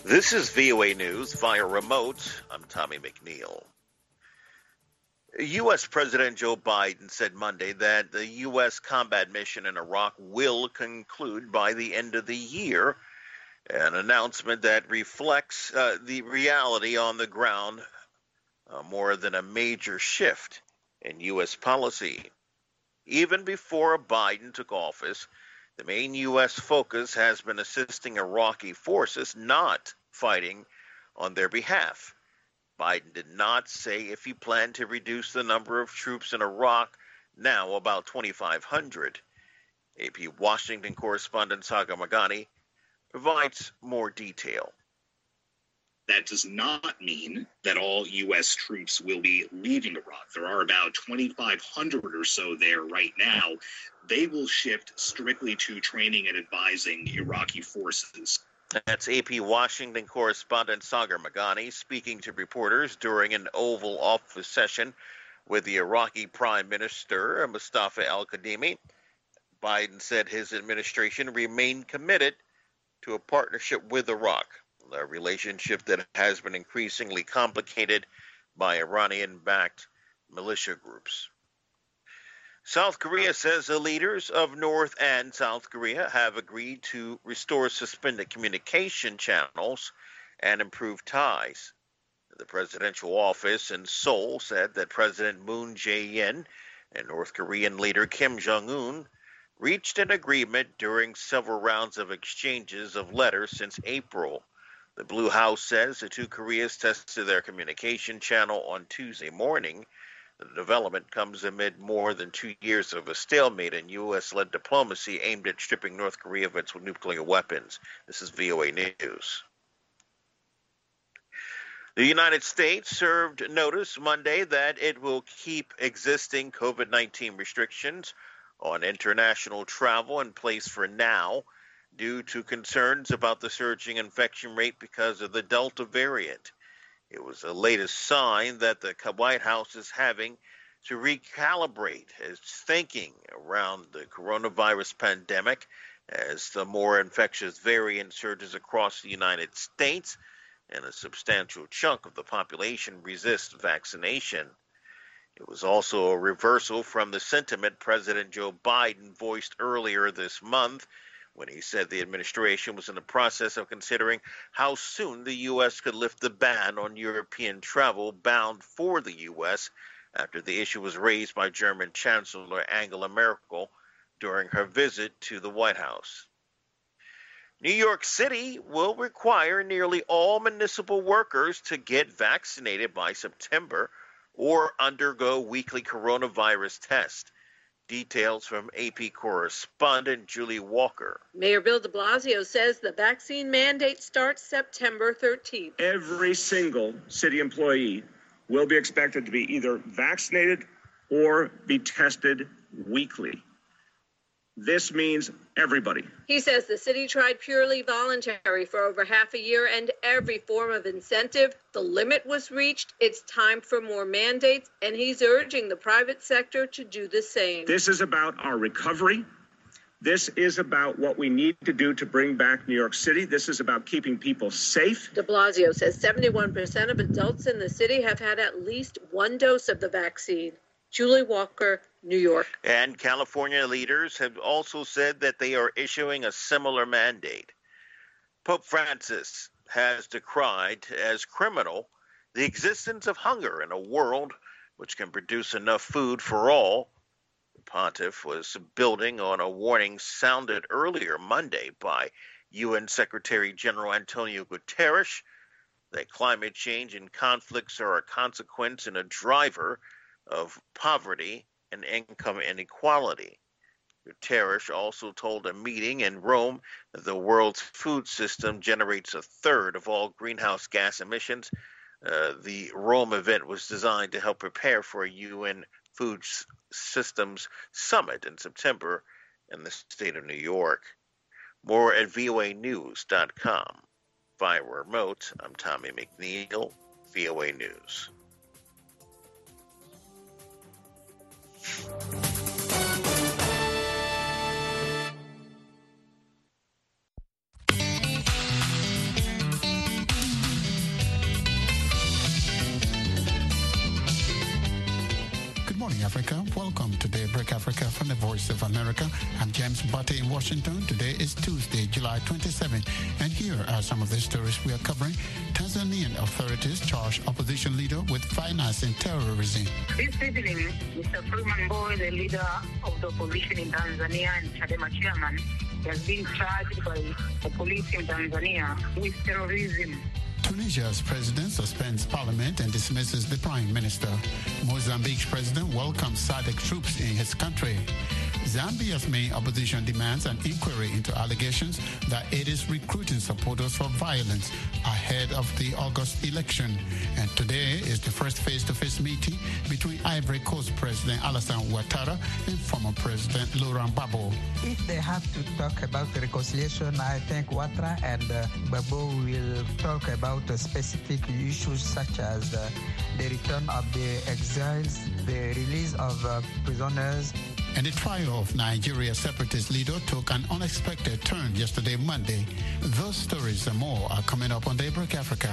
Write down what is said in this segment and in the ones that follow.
This is VOA News via remote. I'm Tommy McNeil. U.S. President Joe Biden said Monday that the U.S. combat mission in Iraq will conclude by the end of the year, an announcement that reflects the reality on the ground more than a major shift in U.S. policy. Even before Biden took office, the main U.S. focus has been assisting Iraqi forces, not fighting on their behalf. Biden did not say if he planned to reduce the number of troops in Iraq, now about 2,500. AP Washington correspondent Sagar Meghani provides more detail. That does not mean that all U.S. troops will be leaving Iraq. There are about 2,500 or so there right now. They will shift strictly to training and advising Iraqi forces. That's AP Washington correspondent Sagar Meghani speaking to reporters during an Oval Office session with the Iraqi Prime Minister Mustafa al-Kadhimi. Biden said his administration remained committed to a partnership with Iraq, a relationship that has been increasingly complicated by Iranian-backed militia groups. South Korea says the leaders of North and South Korea have agreed to restore suspended communication channels and improve ties. The presidential office in Seoul said that President Moon Jae-in and North Korean leader Kim Jong-un reached an agreement during several rounds of exchanges of letters since April. The Blue House says the two Koreas tested their communication channel on Tuesday morning. The development comes amid more than 2 years of a stalemate in U.S.-led diplomacy aimed at stripping North Korea of its nuclear weapons. This is VOA News. The United States served notice Monday that it will keep existing COVID-19 restrictions on international travel in place for now due to concerns about the surging infection rate because of the Delta variant. It was the latest sign that the White House is having to recalibrate its thinking around the coronavirus pandemic as the more infectious variant surges across the United States and a substantial chunk of the population resists vaccination. It was also a reversal from the sentiment President Joe Biden voiced earlier this month when he said the administration was in the process of considering how soon the U.S. could lift the ban on European travel bound for the U.S. after the issue was raised by German Chancellor Angela Merkel during her visit to the White House. New York City will require nearly all municipal workers to get vaccinated by September or undergo weekly coronavirus tests. Details from AP correspondent Julie Walker. Mayor Bill de Blasio says the vaccine mandate starts September 13th. Every single city employee will be expected to be either vaccinated or be tested weekly. This means everybody. He says the city tried purely voluntary for over half a year and every form of incentive. The limit was reached. It's time for more mandates, and he's urging the private sector to do the same. This is about our recovery. This is about what we need to do to bring back New York City. This is about keeping people safe. De Blasio says 71% of adults in the city have had at least one dose of the vaccine. Julie Walker, New York. And California leaders have also said that they are issuing a similar mandate. Pope Francis has decried as criminal the existence of hunger in a world which can produce enough food for all. The pontiff was building on a warning sounded earlier Monday by UN Secretary General Antonio Guterres that climate change and conflicts are a consequence and a driver of poverty and income inequality. Guterres also told a meeting in Rome that the world's food system generates a third of all greenhouse gas emissions. The Rome event was designed to help prepare for a UN Food Systems Summit in September in the state of New York. More at voanews.com. Via remote, I'm Tommy McNeil, VOA News. Africa. Welcome to Daybreak Africa from the Voice of America. I'm James Butte in Washington. Today is Tuesday, July 27, and here are some of the stories we are covering. Tanzanian authorities charge opposition leader with financing terrorism. This evening, Mr. Freeman Mbowe, the leader of the opposition in Tanzania and Chadema chairman, has been charged by the police in Tanzania with terrorism. Tunisia's president suspends parliament and dismisses the prime minister. Mozambique's president welcomes SADC troops in his country. Zambia's main opposition demands an inquiry into allegations that it is recruiting supporters for violence ahead of the August election. And today is the first face-to-face meeting between Ivory Coast President Alassane Ouattara and former President Laurent Gbagbo. If they have to talk about the reconciliation, I think Ouattara and Gbagbo will talk about specific issues such as the return of the exiles, the release of prisoners. And the trial of Nigeria's separatist leader took an unexpected turn yesterday, Monday. Those stories and more are coming up on Daybreak Africa.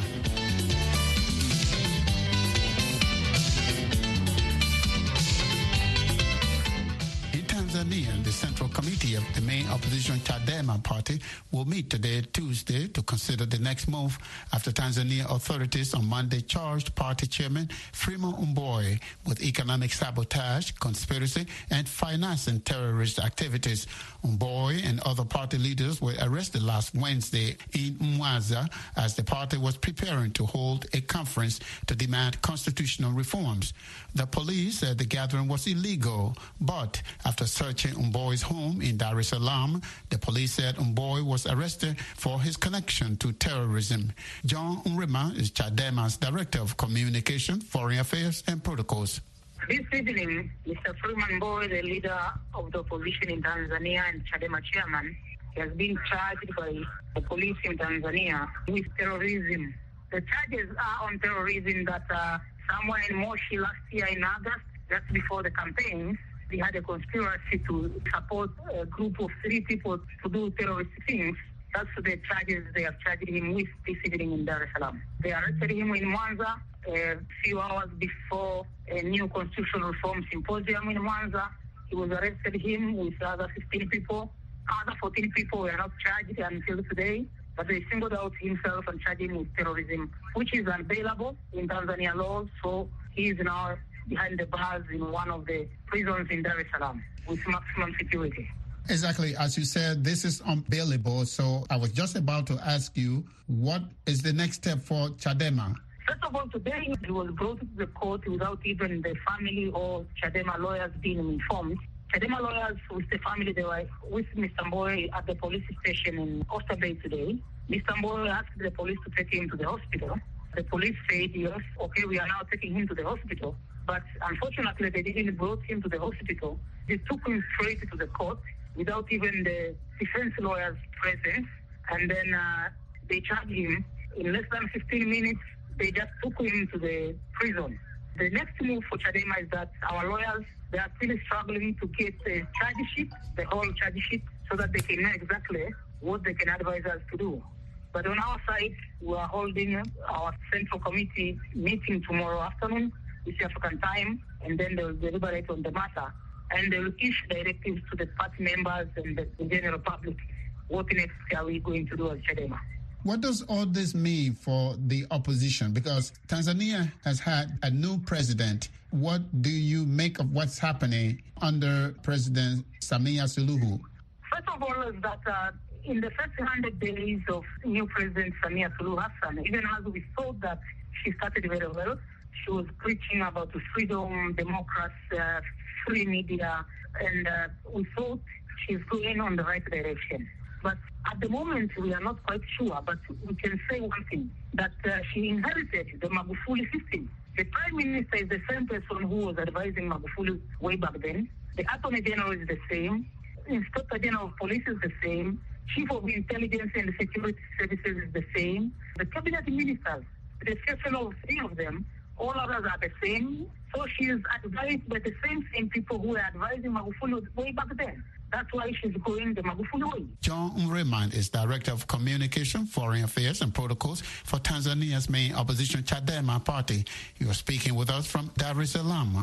Tanzania, the Central Committee of the main opposition Chadema party will meet today, Tuesday, to consider the next move after Tanzania authorities on Monday charged party chairman Freeman Mbowe with economic sabotage, conspiracy, and financing terrorist activities. Mbowe and other party leaders were arrested last Wednesday in Mwanza as the party was preparing to hold a conference to demand constitutional reforms. The police said the gathering was illegal, but after searching Mbowe's home in Dar es Salaam, the police said Mbowe was arrested for his connection to terrorism. John Nrema is Chadema's Director of Communication, Foreign Affairs and Protocols. This evening, Mr. Freeman Mbowe, the leader of the opposition in Tanzania and Chadema chairman, has been charged by the police in Tanzania with terrorism. The charges are on terrorism that somewhere in Moshi last year in August, just before the campaign, they had a conspiracy to support a group of 3 people to do terrorist things. That's the charges they have charged him with this evening in Dar es Salaam. They arrested him in Mwanza a few hours before a new constitutional reform symposium in Mwanza. He was arrested him with other 15 people. Other 14 people were not charged until today, but they singled out himself and charged him with terrorism, which is unbailable in Tanzania law. So he is now behind the bars in one of the prisons in Dar es Salaam with maximum security. Exactly. As you said, this is unbailable. So I was just about to ask you, what is the next step for Chadema? First of all, today he was brought to the court without even the family or Chadema lawyers being informed. Chadema lawyers with the family, they were with Mr. Mbowe at the police station in Oysterbay today. Mr. Mbowe asked the police to take him to the hospital. The police said, yes, okay, we are now taking him to the hospital. But unfortunately, they didn't bring him to the hospital. They took him straight to the court without even the defense lawyer's presence. And then they charged him. In less than 15 minutes, they just took him to the prison. The next move for Chadema is that our lawyers, they are still struggling to get the charge sheet, the whole charge sheet, so that they can know exactly what they can advise us to do. But on our side, we are holding our Central Committee meeting tomorrow afternoon, East African time, and then they will deliberate on the matter. And they will issue directives to the party members and the general public. What next are we going to do as Chadema? What does all this mean for the opposition? Because Tanzania has had a new president. What do you make of what's happening under President Samia Suluhu? First of all, is that in the first 100 days of new President Samia Suluhu Hassan, even as we thought that she started very well, she was preaching about freedom, democracy, free media, and we thought she's going on the right direction. But at the moment, we are not quite sure, but we can say one thing, that she inherited the Magufuli system. The Prime Minister is the same person who was advising Magufuli way back then. The Attorney General is the same. Inspector General of Police is the same. Chief of Intelligence and Security Services is the same. The Cabinet Ministers, with the exception of 3 of them, all others are the same. So she is advised by the same people who were advising Magufuli way back then. That's why she's going the Magufuli way. John Nrema is Director of Communication, Foreign Affairs and Protocols for Tanzania's main opposition Chadema party. You are speaking with us from Dar es Salaam.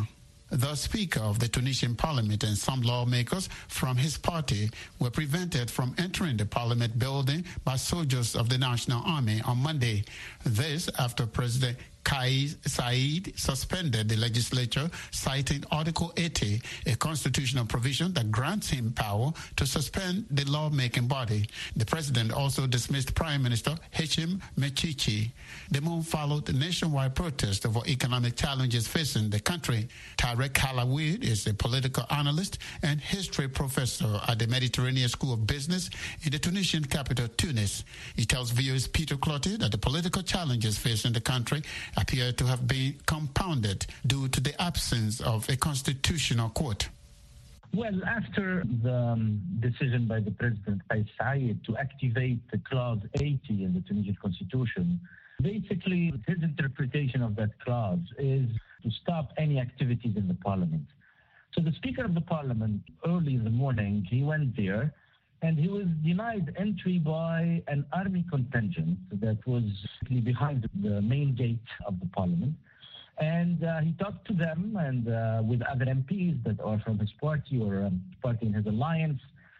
The Speaker of the Tunisian Parliament and some lawmakers from his party were prevented from entering the Parliament building by soldiers of the National Army on Monday. This after President Kais Saied suspended the legislature, citing Article 80, a constitutional provision that grants him power to suspend the lawmaking body. The president also dismissed Prime Minister Hichem Mechichi. The move followed nationwide protests over economic challenges facing the country. Tarek Halawi is a political analyst and history professor at the Mediterranean School of Business in the Tunisian capital, Tunis. He tells viewers Peter Clottey that the political challenges facing the country appear to have been compounded due to the absence of a constitutional court. Well, after the decision by the President Kais Saied to activate the Clause 80 in the Tunisian Constitution, basically his interpretation of that clause is to stop any activities in the parliament. So the Speaker of the Parliament, early in the morning, he went there and he was denied entry by an army contingent that was behind the main gate of the parliament. And he talked to them and with other MPs that are from his party or party in his alliance.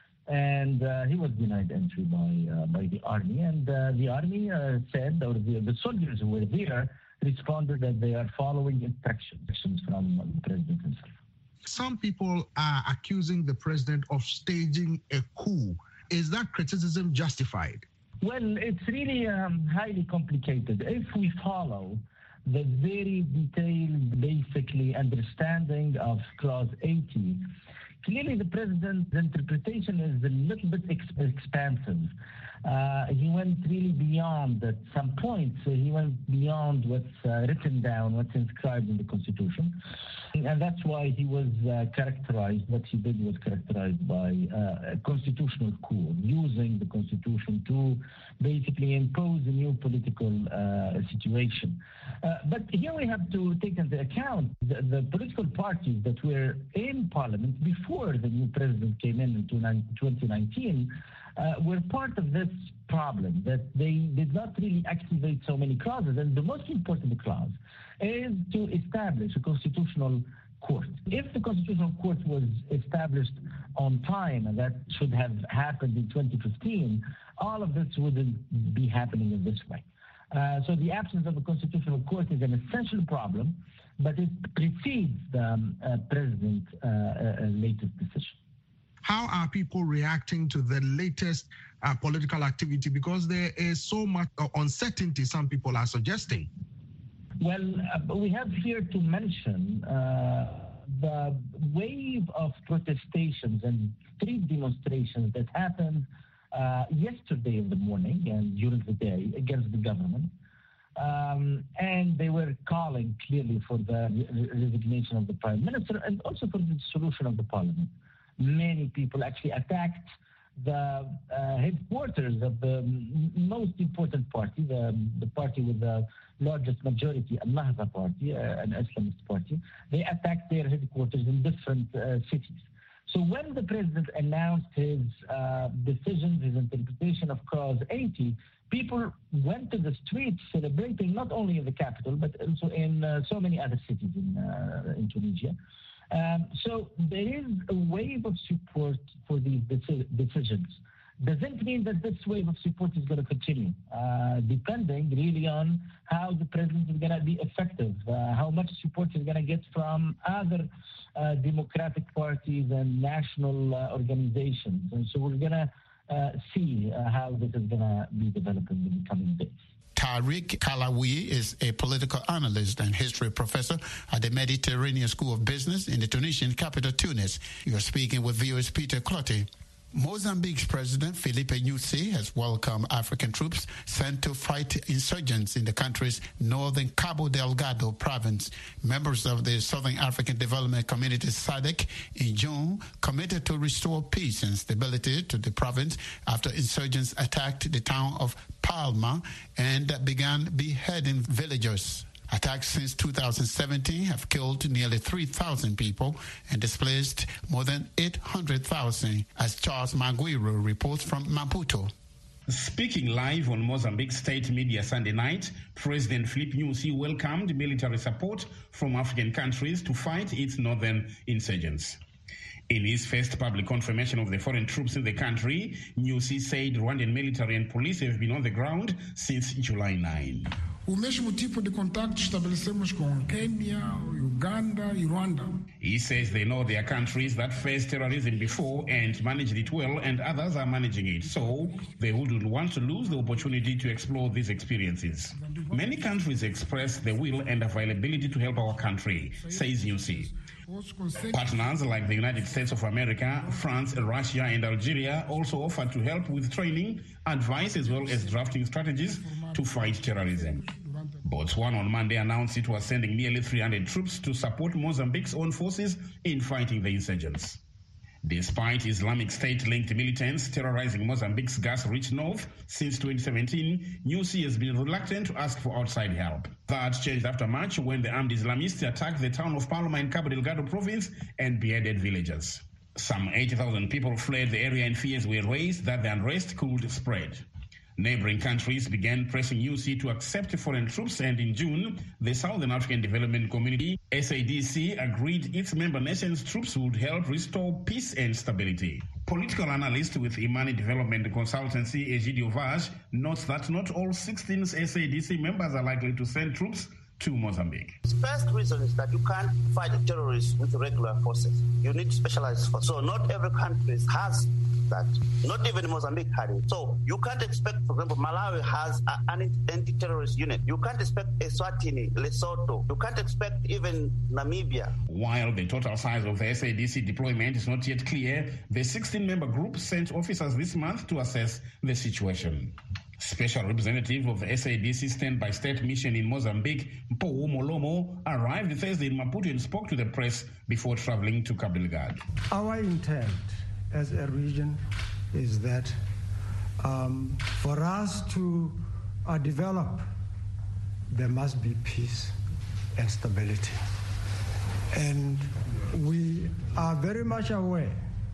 And he was denied entry by the army. And the army said, or the soldiers who were there responded that they are following instructions from the president himself. Some people are accusing the president of staging a coup. Is that criticism justified? Well, it's really highly complicated. If we follow the very detailed, basically, understanding of Clause 80, clearly the president's interpretation is a little bit expansive. He went really beyond at some point. So he went beyond what's written down, what's inscribed in the Constitution. And that's why he was characterized, what he did was characterized by a constitutional coup, using the Constitution to basically impose a new political situation. But here we have to take into account the political parties that were in Parliament before the new president came in 2019, were part of this problem, that they did not really activate so many clauses. And the most important clause is to establish a constitutional court. If the constitutional court was established on time, and that should have happened in 2015, all of this wouldn't be happening in this way. So the absence of a constitutional court is an essential problem, but it precedes the president's latest decision. How are people reacting to the latest political activity? Because there is so much uncertainty, some people are suggesting. Well, we have here to mention the wave of protestations and street demonstrations that happened yesterday in the morning and during the day against the government. And they were calling clearly for the resignation of the prime minister and also for the dissolution of the parliament. Many people actually attacked the headquarters of the most important party, the party with the largest majority, Al-Nahda party, an Islamist party. They attacked their headquarters in different cities. So when the president announced his decisions, his interpretation of Clause 80, people went to the streets celebrating not only in the capital, but also in so many other cities in Tunisia. So there is a wave of support for these decisions. Doesn't mean that this wave of support is going to continue, depending really on how the president is going to be effective, how much support he's going to get from other democratic parties and national organizations. And so we're going to see how this is going to be developing in the coming days. Tarek Halawi is a political analyst and history professor at the Mediterranean School of Business in the Tunisian capital, Tunis. You are speaking with viewers Peter Clottey. Mozambique's President Filipe Nyusi has welcomed African troops sent to fight insurgents in the country's northern Cabo Delgado province. Members of the Southern African Development Community SADC in June committed to restore peace and stability to the province after insurgents attacked the town of Palma and began beheading villagers. Attacks since 2017 have killed nearly 3,000 people and displaced more than 800,000, as Charles Maguire reports from Maputo. Speaking live on Mozambique state media Sunday night, President Filipe Nyusi welcomed military support from African countries to fight its northern insurgents. In his first public confirmation of the foreign troops in the country, Nyusi said Rwandan military and police have been on the ground since July 9. O mesmo tipo de contato estabelecemos com Kenya, Uganda e Rwanda. He says they know their countries that faced terrorism before and managed it well, and others are managing it. So they wouldn't want to lose the opportunity to explore these experiences. Many countries express the will and availability to help our country, says Nyusi. Partners like the United States of America, France, Russia, and Algeria also offered to help with training, advice, as well as drafting strategies to fight terrorism. Botswana on Monday announced it was sending nearly 300 troops to support Mozambique's own forces in fighting the insurgents. Despite Islamic State-linked militants terrorizing Mozambique's gas-rich north since 2017, Nyusi has been reluctant to ask for outside help. That changed after March when the armed Islamists attacked the town of Palma in Cabo Delgado province and beheaded villagers. Some 80,000 people fled the area and fears were raised that the unrest could spread. Neighboring countries began pressing Nyusi to accept foreign troops, and in June, the Southern African Development Community, SADC, agreed its member nations' troops would help restore peace and stability. Political analyst with Imani Development Consultancy, Egidio Vaz, notes that not all 16 SADC members are likely to send troops to Mozambique. The first reason is that you can't fight terrorists with regular forces. You need specialized forces. So not every country has that. Not even Mozambique had it. So you can't expect, for example, Malawi has an anti-terrorist unit. You can't expect Eswatini, Lesotho. You can't expect even Namibia. While the total size of the SADC deployment is not yet clear, the 16-member group sent officers this month to assess the situation. Special representative of the SADC Standby State Mission in Mozambique, Mpou Molomo, arrived Thursday in Maputo and spoke to the press before traveling to Cabo Delgado. Our intent as a region is that for us to develop, there must be peace and stability. And we are very much aware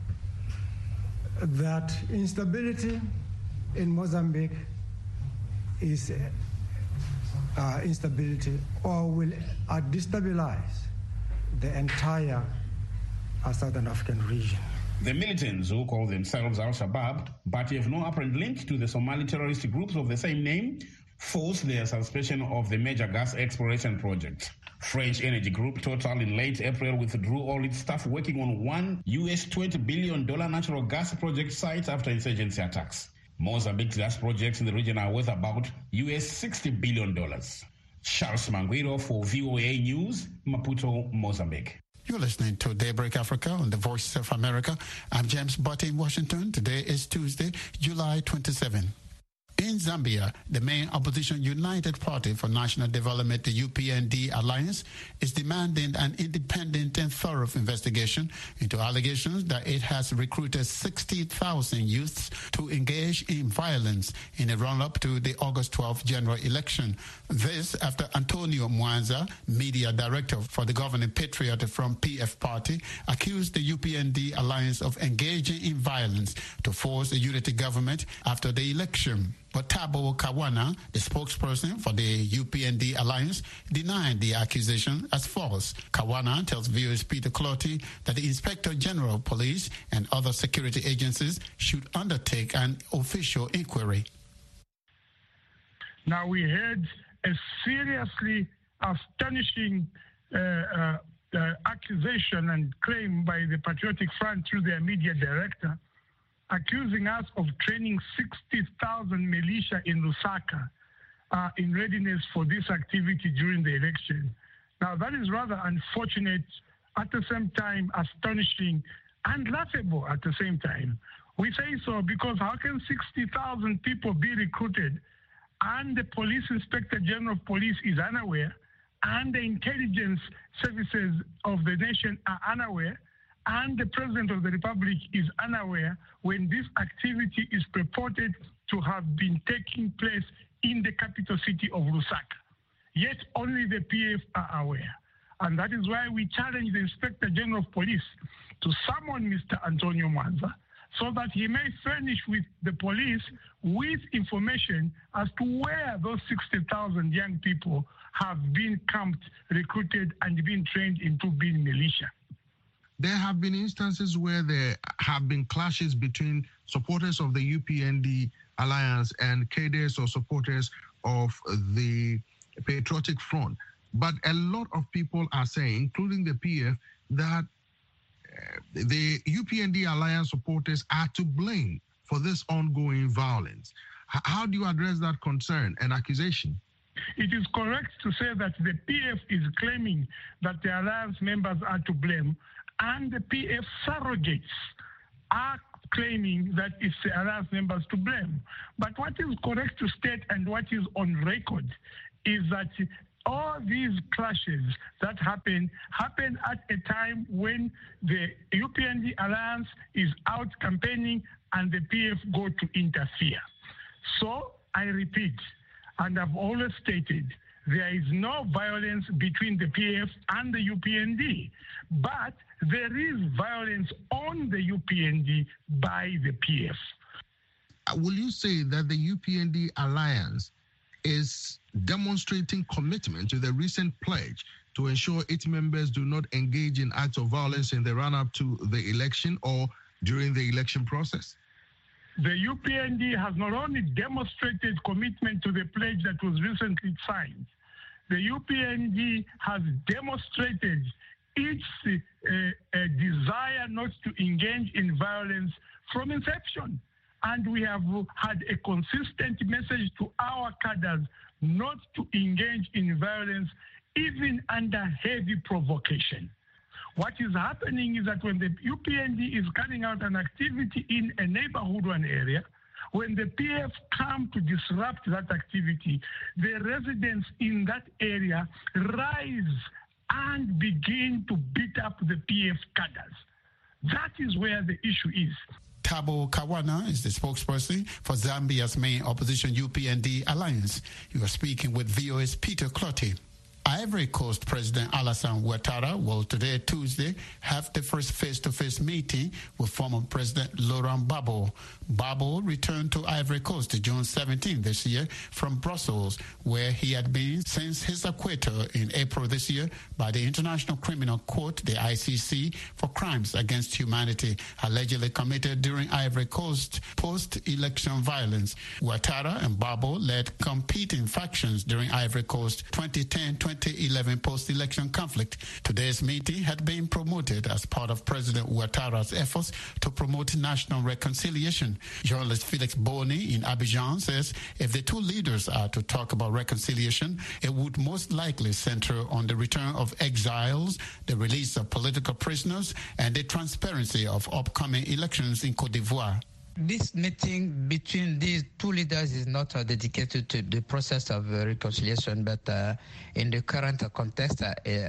that instability in Mozambique is instability or will destabilize the entire Southern African region. The militants, who call themselves Al-Shabaab but have no apparent link to the Somali terrorist groups of the same name, forced their suspension of the major gas exploration project. French energy group Total in late April withdrew all its staff working on one $20 billion natural gas project site after insurgency attacks. Mozambique's gas projects in the region are worth about $60 billion. Charles Manguiro for VOA News, Maputo, Mozambique. You're listening to Daybreak Africa on the Voice of America. I'm James Butte in Washington. Today is Tuesday, July 27. In Zambia, the main opposition United Party for National Development, the UPND Alliance, is demanding an independent and thorough investigation into allegations that it has recruited 60,000 youths to engage in violence in a run-up to the August 12th general election. This after Antonio Mwanza, media director for the governing Patriot from PF Party, accused the UPND Alliance of engaging in violence to force a unity government after the election. But Thabo Kawana, the spokesperson for the UPND Alliance, denied the accusation as false. Kawana tells VOA's Peter Clotty that the Inspector General of Police and other security agencies should undertake an official inquiry. Now, we heard a seriously astonishing accusation and claim by the Patriotic Front through their media director, accusing us of training 60,000 militia in Lusaka in readiness for this activity during the election. Now, that is rather unfortunate, at the same time astonishing and laughable at the same time. We say so because how can 60,000 people be recruited and the Police Inspector General of Police is unaware and the intelligence services of the nation are unaware and the President of the Republic is unaware when this activity is purported to have been taking place in the capital city of Lusaka. Yet only the PF are aware. And that is why we challenge the Inspector General of Police to summon Mr. Antonio Mwanza, so that he may furnish with the police with information as to where those 60,000 young people have been camped, recruited, and been trained into being militia. There have been instances where there have been clashes between supporters of the UPND alliance and cadres or supporters of the Patriotic Front. But a lot of people are saying, including the PF, that the UPND alliance supporters are to blame for this ongoing violence. How do you address that concern and accusation? It is correct to say that the PF is claiming that the alliance members are to blame, and the PF surrogates are claiming that it's the alliance members to blame. But what is correct to state and what is on record is that all these clashes that happen at a time when the UPND alliance is out campaigning and the PF go to interfere. So I repeat, and I've always stated, there is no violence between the PF and the UPND, but there is violence on the UPND by the PF. Will you say that the UPND alliance is demonstrating commitment to the recent pledge to ensure its members do not engage in acts of violence in the run-up to the election or during the election process? The UPND has not only demonstrated commitment to the pledge that was recently signed, the UPND has demonstrated its desire not to engage in violence from inception. And we have had a consistent message to our cadres not to engage in violence, even under heavy provocation. What is happening is that when the UPND is carrying out an activity in a neighborhood or an area, when the PF come to disrupt that activity, the residents in that area rise and begin to beat up the PF cadres. That is where the issue is. Thabo Kawana is the spokesperson for Zambia's main opposition UPND alliance. You are speaking with VOA's Peter Clotty. Ivory Coast President Alassane Ouattara will today, Tuesday, have the first face-to-face meeting with former President Laurent Gbagbo. Gbagbo returned to Ivory Coast June 17 this year from Brussels, where he had been since his acquittal in April this year by the International Criminal Court, the ICC, for crimes against humanity allegedly committed during Ivory Coast post-election violence. Ouattara and Gbagbo led competing factions during Ivory Coast 2010-2011 post-election conflict. Today's meeting had been promoted as part of President Ouattara's efforts to promote national reconciliation. Journalist Felix Boni in Abidjan says if the two leaders are to talk about reconciliation, it would most likely center on the return of exiles, the release of political prisoners, and the transparency of upcoming elections in Côte d'Ivoire. This meeting between these two leaders is not dedicated to the process of reconciliation, but in the current context,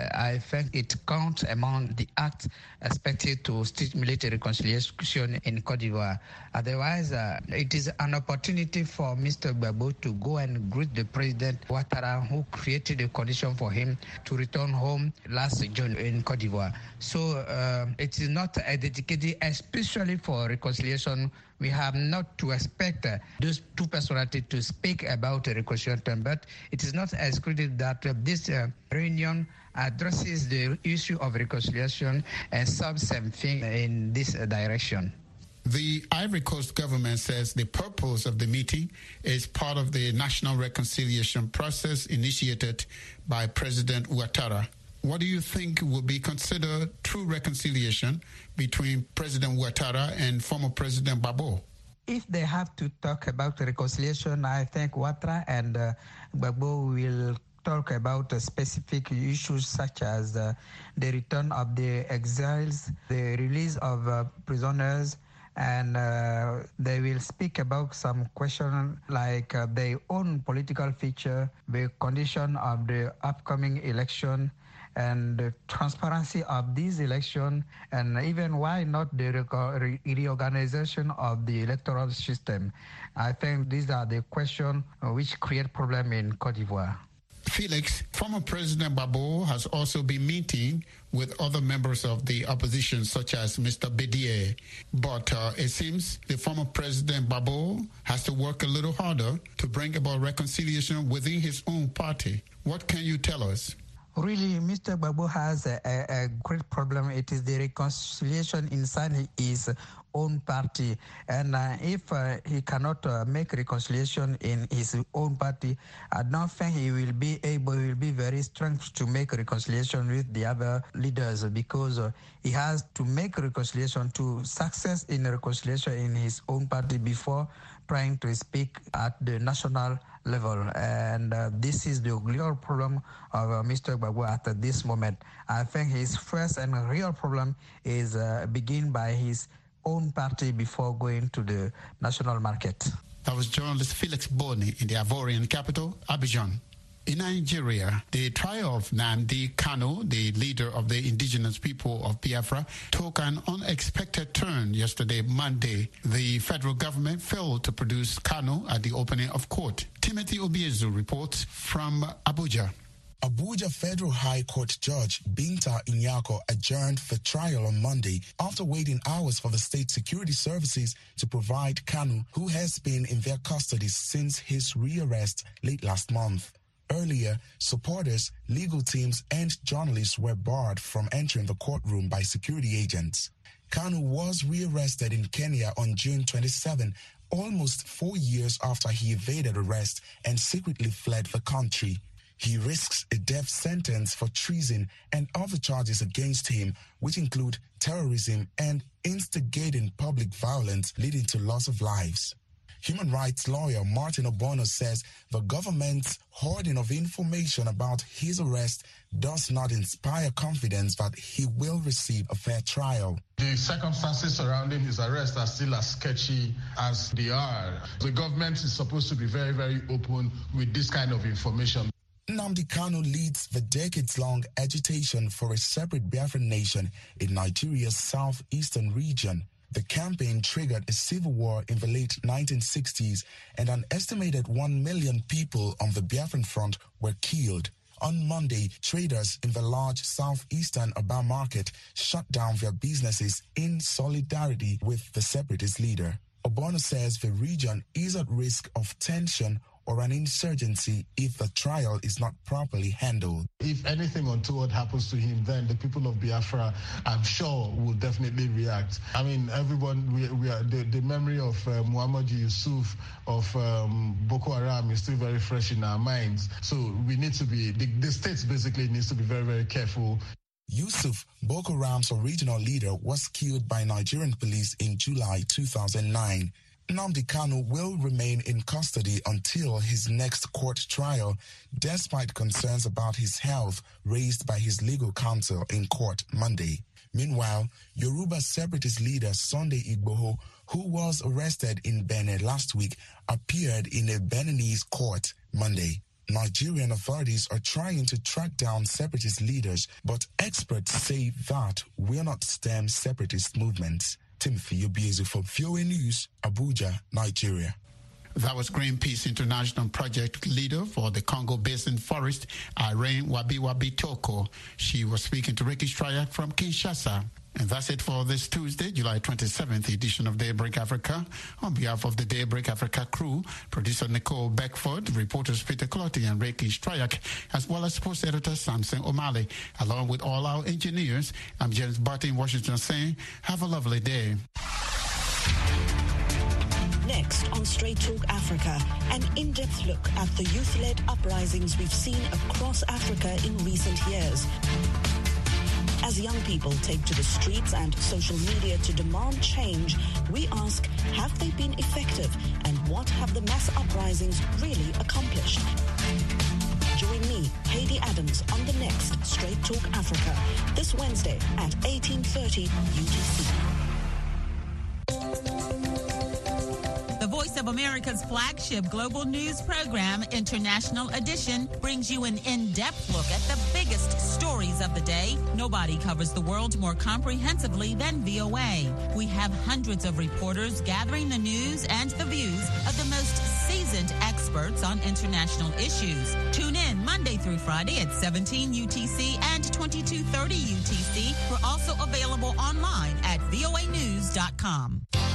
I think it counts among the acts expected to stimulate reconciliation in Côte d'Ivoire. Otherwise, it is an opportunity for Mr. Gbagbo to go and greet the President Ouattara, who created a condition for him to return home last June in Côte d'Ivoire. So it is not dedicated especially for reconciliation. We have not to expect those two personalities to speak about reconciliation, but it is not excluded that this reunion addresses the issue of reconciliation and solves something in this direction. The Ivory Coast government says the purpose of the meeting is part of the national reconciliation process initiated by President Ouattara. What do you think will be considered true reconciliation between President Ouattara and former President Gbagbo? If they have to talk about reconciliation, I think Ouattara and Gbagbo will talk about specific issues such as the return of the exiles, the release of prisoners, and they will speak about some questions like their own political future, the condition of the upcoming election, and the transparency of this election, and even why not the reorganization of the electoral system. I think these are the questions which create problem in Côte d'Ivoire. Felix, former President Gbagbo has also been meeting with other members of the opposition, such as Mr. Bedier. But it seems the former President Gbagbo has to work a little harder to bring about reconciliation within his own party. What can you tell us? Really, Mr. Gbagbo has a great problem. It is the reconciliation inside his own party. And if he cannot make reconciliation in his own party, I don't think he will be very strong to make reconciliation with the other leaders, because he has to make reconciliation to success in reconciliation in his own party before trying to speak at the national level. And this is the real problem of Mr. Gbagbo at this moment. I think his first and real problem is begin by his own party before going to the national market. That was journalist Felix Boni in the Ivorian capital, Abidjan. In Nigeria, the trial of Nnamdi Kanu, the leader of the indigenous people of Biafra, took an unexpected turn yesterday, Monday. The federal government failed to produce Kanu at the opening of court. Timothy Obiezu reports from Abuja. Abuja Federal High Court Judge Binta Inyako adjourned the trial on Monday after waiting hours for the state security services to provide Kanu, who has been in their custody since his rearrest late last month. Earlier, supporters, legal teams, and journalists were barred from entering the courtroom by security agents. Kanu was rearrested in Kenya on June 27, almost 4 years after he evaded arrest and secretly fled the country. He risks a death sentence for treason and other charges against him, which include terrorism and instigating public violence leading to loss of lives. Human rights lawyer Martin Obono says the government's hoarding of information about his arrest does not inspire confidence that he will receive a fair trial. The circumstances surrounding his arrest are still as sketchy as they are. The government is supposed to be very, very open with this kind of information. Nnamdi Kanu leads the decades-long agitation for a separate Biafran nation in Nigeria's southeastern region. The campaign triggered a civil war in the late 1960s, and an estimated 1 million people on the Biafran front were killed. On Monday, traders in the large southeastern Aba market shut down their businesses in solidarity with the separatist leader. Obono says the region is at risk of tension or an insurgency if the trial is not properly handled. If anything untoward happens to him, then the people of Biafra, I'm sure, will definitely react. I mean, everyone, we are the memory of Muhammad Yusuf of Boko Haram is still very fresh in our minds. So we need to be, the state basically needs to be very, very careful. Yusuf, Boko Haram's original leader, was killed by Nigerian police in July 2009. Nnamdi Kanu will remain in custody until his next court trial, despite concerns about his health raised by his legal counsel in court Monday. Meanwhile, Yoruba separatist leader Sunday Igboho, who was arrested in Benin last week, appeared in a Beninese court Monday. Nigerian authorities are trying to track down separatist leaders, but experts say that will not stem separatist movements. Timothy Obiezu for VOA News, Abuja, Nigeria. That was Greenpeace International Project leader for the Congo Basin Forest, Irene Wabi Toko. She was speaking to Ricky Stryak from Kinshasa. And that's it for this Tuesday, July 27th edition of Daybreak Africa. On behalf of the Daybreak Africa crew, producer Nicole Beckford, reporters Peter Clotty and Ricky Stryak, as well as sports editor Samson O'Malley, along with all our engineers, I'm James Barty in Washington saying, have a lovely day. Next on Straight Talk Africa, an in-depth look at the youth-led uprisings we've seen across Africa in recent years. As young people take to the streets and social media to demand change, we ask, have they been effective, and what have the mass uprisings really accomplished? Join me, Hayley Adams, on the next Straight Talk Africa, this Wednesday at 18:30 UTC. The Voice of America's flagship global news program, International Edition, brings you an in-depth look at the biggest stories of the day. Nobody covers the world more comprehensively than VOA. We have hundreds of reporters gathering the news and the views of the most seasoned experts on international issues. Tune in Monday Monday through Friday at 17 UTC and 2230 UTC. We're also available online at voanews.com.